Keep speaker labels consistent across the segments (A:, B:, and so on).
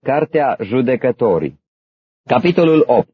A: Cartea Judecătorii. Capitolul 8.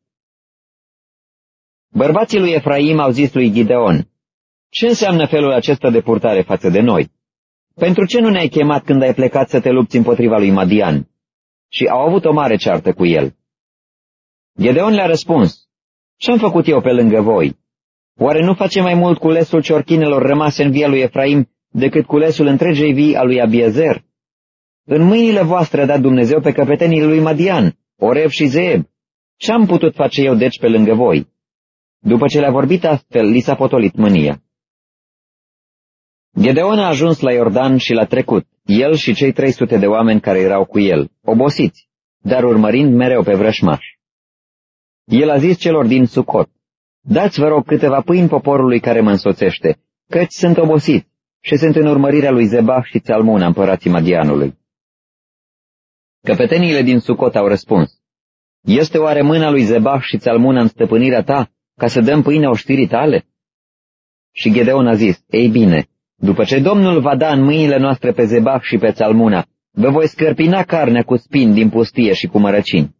A: Bărbații lui Efraim au zis lui Gideon: ce înseamnă felul acesta de purtare față de noi? Pentru ce nu ne-ai chemat când ai plecat să te lupți împotriva lui Madian? Și au avut o mare ceartă cu el. Gideon le-a răspuns: ce-am făcut eu pe lângă voi? Oare nu face mai mult culesul ciorchinelor rămase în via lui Efraim decât culesul întregei vii a lui Abiezer? În mâinile voastre a dat Dumnezeu pe căpetenii lui Madian, Oreb și Zeeb. Ce-am putut face eu deci pe lângă voi? După ce le-a vorbit astfel, li s-a potolit mânia. Gideon a ajuns la Iordan și l-a trecut, el și cei 300 de oameni care erau cu el, obosiți, dar urmărind mereu pe vrășmași. El a zis celor din Sucot: dați, vă rog, câteva pâini poporului care mă însoțește, căci sunt obosiți și sunt în urmărirea lui Zebah și Țalmuna, împărații Madianului. Căpeteniile din Sucot au răspuns: este oare mâna lui Zebah și Țalmuna în stăpânirea ta, ca să dăm pâine oștirii tale? Și Gideon a zis: ei bine, după ce Domnul va da în mâinile noastre pe Zebah și pe Țalmuna, vă voi scărpina carnea cu spini din pustie și cu mărăcini.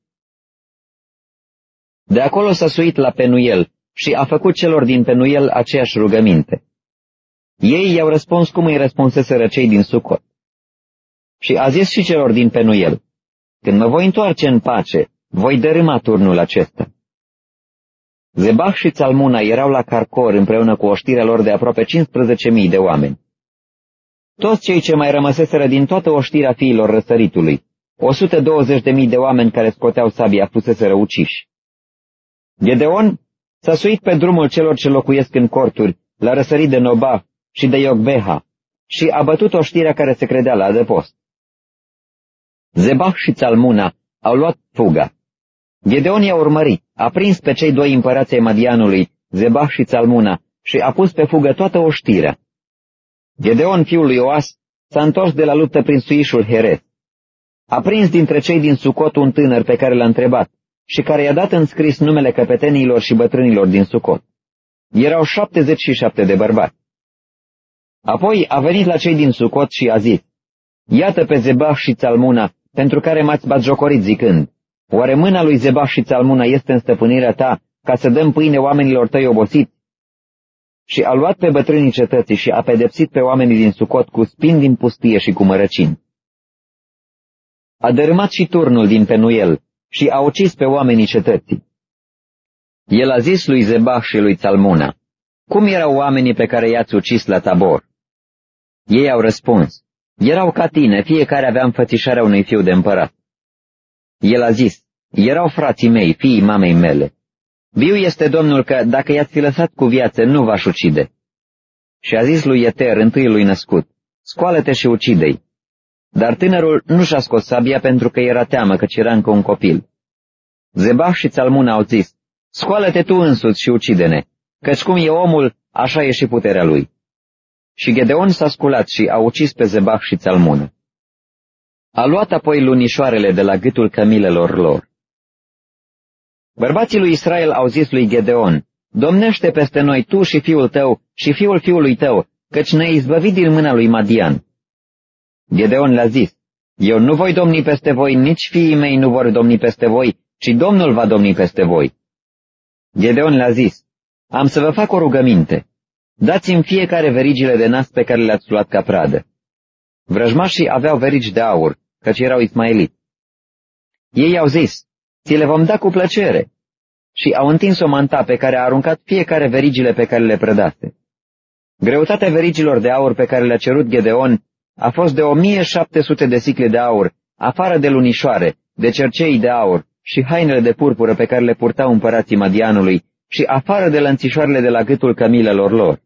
A: De acolo s-a suit la Penuel și a făcut celor din Penuel aceeași rugăminte. Ei i-au răspuns cum îi răspunseseră cei din Sucot. Și a zis și celor din Penuel: când mă voi întoarce în pace, voi dărâma turnul acesta. Zebah și Țalmuna erau la Carcor împreună cu oștirea lor de aproape 15.000 de oameni. Toți cei ce mai rămăseseră din toată oștirea fiilor răsăritului, 120.000 de oameni care scoteau sabia, fuseseră uciși. Gedeon s-a suit pe drumul celor ce locuiesc în corturi, la răsărit de Noba și de Iogbeha, și a bătut oștirea care se credea la adăpost. Zebah și Țalmuna au luat fuga. Gedeon i-a urmărit, a prins pe cei doi împărați ai Madianului, Zebah și Țalmuna, și a pus pe fugă toată oștirea. Gedeon, fiul lui Ioas, s-a întors de la luptă prin suișul Herez. A prins dintre cei din Sucot un tânăr pe care l-a întrebat și care i-a dat în scris numele căpetenilor și bătrânilor din Sucot. Erau 77 de bărbați. Apoi a venit la cei din Sucot și a zis: iată pe Zebah și Țalmuna, pentru care m-ați batjocorit zicând: oare mâna lui Zebah și Țalmuna este în stăpânirea ta, ca să dăm pâine oamenilor tăi obosiți? Și a luat pe bătrânii cetății și a pedepsit pe oamenii din Sucot cu spini din pustie și cu mărăcini. A dărâmat și turnul din Penuel și a ucis pe oamenii cetății. El a zis lui Zebah și lui Țalmuna: cum erau oamenii pe care i-ați ucis la Tabor? Ei au răspuns: erau ca tine, fiecare avea înfățișarea unui fiu de împărat. El a zis: erau frații mei, fiii mamei mele. Viu este Domnul că, dacă i-ați fi lăsat cu viață, nu v-aș ucide. Și a zis lui Eter, întâiului născut: scoală-te și ucide-i. Dar tânărul nu și-a scos sabia pentru că era teamă, căci era încă un copil. Zebah și Țalmuna au zis: scoală-te tu însuți și ucide-ne, căci cum e omul, așa e și puterea lui. Și Gedeon s-a sculat și a ucis pe Zebah și Țalmuna. A luat apoi lunișoarele de la gâtul cămilelor lor. Bărbații lui Israel au zis lui Gedeon: domnește peste noi tu și fiul tău și fiul fiului tău, căci ne-ai izbăvit din mâna lui Madian. Gedeon le-a zis: eu nu voi domni peste voi, nici fiii mei nu vor domni peste voi, ci Domnul va domni peste voi. Gedeon le-a zis: am să vă fac o rugăminte. Dați-mi fiecare verigile de nas pe care le-ați luat ca pradă. Vrăjmașii aveau verigi de aur, căci erau ismaeliți. Ei au zis: ți le vom da cu plăcere. Și au întins o manta pe care a aruncat fiecare verigile pe care le prădase. Greutatea verigilor de aur pe care le-a cerut Gedeon a fost de 1700 de sicle de aur, afară de lunișoare, de cercei de aur și hainele de purpură pe care le purtau împărații Madianului și afară de lănțișoarele de la gâtul cămilelor lor.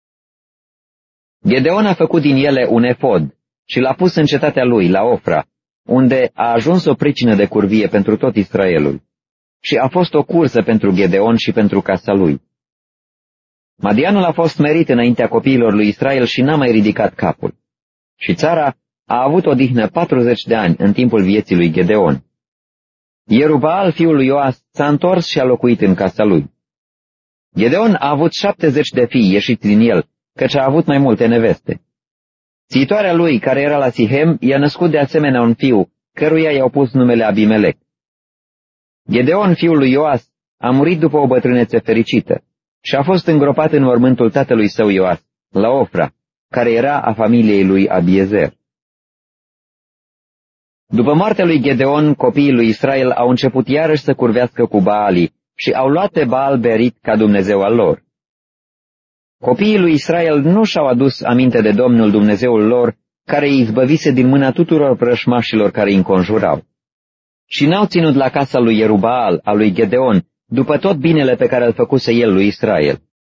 A: Gedeon a făcut din ele un efod și l-a pus în cetatea lui, la Ofra, unde a ajuns o pricină de curvie pentru tot Israelul. Și a fost o cursă pentru Gedeon și pentru casa lui. Madianul a fost smerit înaintea copiilor lui Israel și n-a mai ridicat capul. Și țara a avut odihnă 40 de ani în timpul vieții lui Gedeon. Ierubaal, fiul lui Ioas, s-a întors și a locuit în casa lui. Gedeon a avut 70 de fii ieșiți din el, căci a avut mai multe neveste. Țitoarea lui, care era la Sihem, i-a născut de asemenea un fiu căruia i-au pus numele Abimelec. Gedeon, fiul lui Ioas, a murit după o bătrânețe fericită și a fost îngropat în mormântul tatălui său Ioas, la Ofra, care era a familiei lui Abiezer. După moartea lui Gedeon, copiii lui Israel au început iarăși să curvească cu Baalii și au luat pe Baal Berit ca Dumnezeu al lor. Copiii lui Israel nu și-au adus aminte de Domnul Dumnezeul lor, care îi izbăvise din mâna tuturor vrășmașilor care îi înconjurau. Și n-au ținut la casa lui Ierubaal, a lui Gedeon, după tot binele pe care îl făcuse el lui Israel.